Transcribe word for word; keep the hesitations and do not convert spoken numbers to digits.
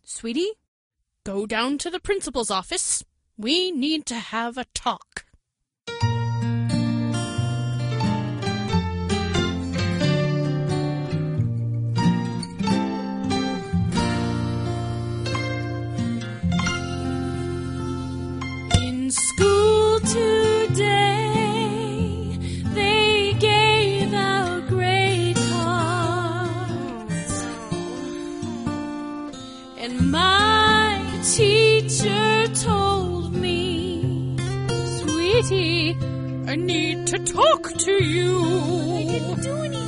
Sweetie, go down to the principal's office. We need to have a talk. In school today, they gave out grade cards, and my teacher told me, Sweetie, I need to talk to you.